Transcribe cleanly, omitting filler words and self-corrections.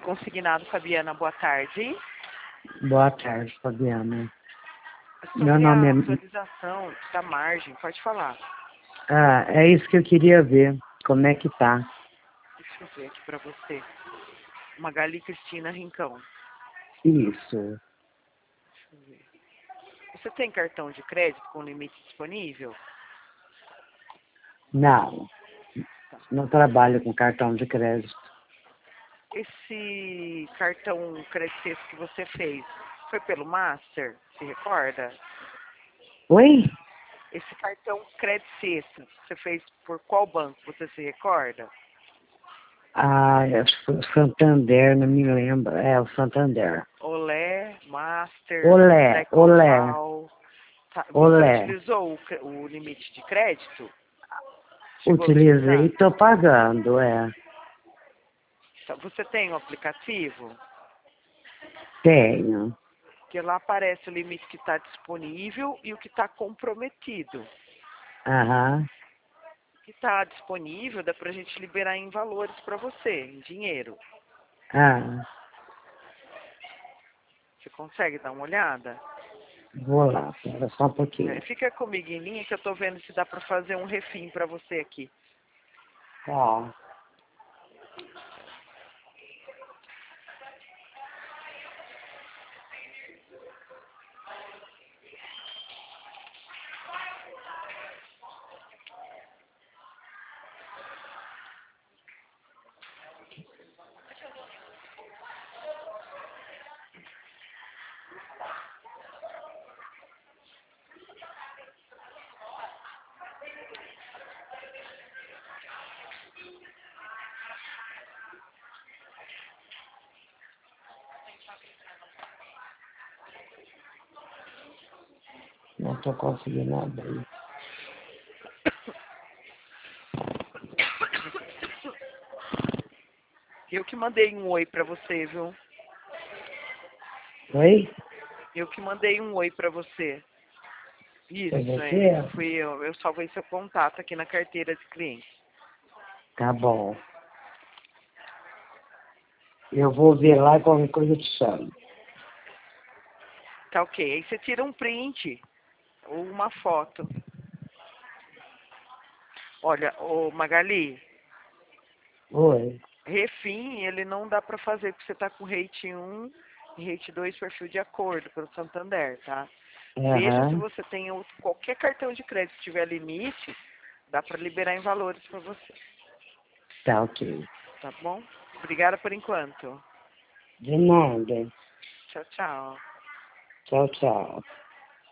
Consignado, Fabiana, boa tarde. Boa tarde, Fabiana. Meu Sobre nome a é... atualização da margem, pode falar. É isso que eu queria ver. Como é que tá? Deixa eu ver aqui para você. Magali Cristina Rincão. Isso. Deixa eu ver. Você tem cartão de crédito com limite disponível? Não, Tá. não trabalho com cartão de crédito. Esse cartão crédito que você fez foi pelo Master? Se recorda? Oi? Esse cartão crédito você fez por qual banco? Você se recorda? Acho que foi o Santander, não me lembro. É, o Santander. Olé, Master, Olé. Decoval. Tá. Você Olé. utilizou o limite de crédito? Chegou a Utilizei utilizar? e tô pagando, é. Tá. Você tem o aplicativo? Tenho. Que lá aparece o limite que está disponível e o que está comprometido. Aham. O que está disponível dá para a gente liberar em valores para você, em dinheiro. Ah, Você consegue dar uma olhada? vou lá, espera só um pouquinho. Fica comigo em linha que eu estou vendo se dá para fazer um refim para você aqui. Tá. Não tô conseguindo abrir. Eu que mandei um oi para você, viu? Oi? Eu que mandei um oi para você. Foi Isso, você? fui eu. Eu salvei seu contato aqui na carteira de cliente. Tá bom. Eu vou ver lá e qualquer coisa eu te chamo. Tá ok. Aí você tira um print ou uma foto. Olha, ô Magali, Oi. refim ele não dá para fazer porque você tá com rate 1 e rate 2 perfil de acordo pelo Santander, tá? Veja se Aham. você tem qualquer cartão de crédito que tiver limite, dá para liberar em valores para você, Tá ok. tá bom? Obrigada por enquanto. De nada. Tchau, tchau. Tchau, tchau.